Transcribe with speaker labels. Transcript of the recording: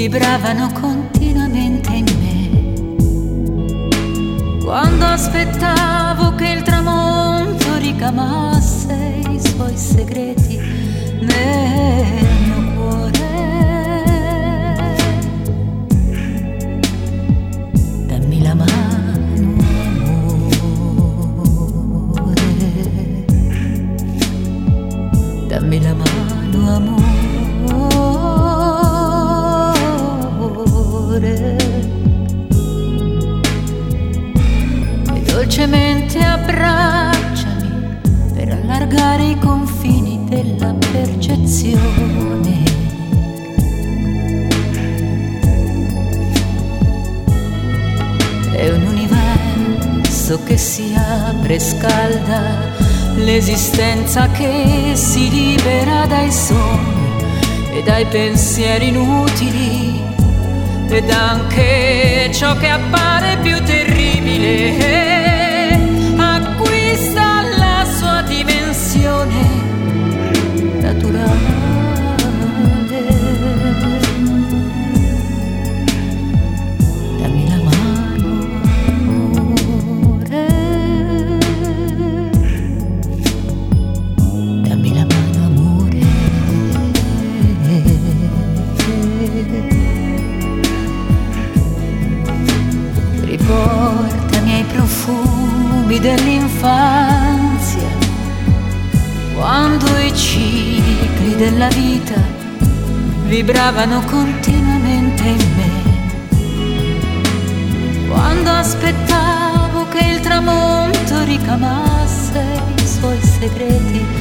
Speaker 1: vibravano continuamente in me. Quando aspettavo che il tramonto ricamasse i suoi segreti nel mio cuore, dammi la mano, amore, dammi la mano, amore. E dolcemente abbracciami per allargare i confini della percezione. È un universo che si apre e scalda, l'esistenza che si libera dai sogni e dai pensieri inutili, ed anche ciò che appare più terribile acquista la sua dimensione naturale. Dammi la mano, amore, dammi la mano, amore. Riportami ai profumi dell'infanzia, quando i cicli della vita vibravano continuamente in me. Quando aspettavo che il tramonto ricamasse i suoi segreti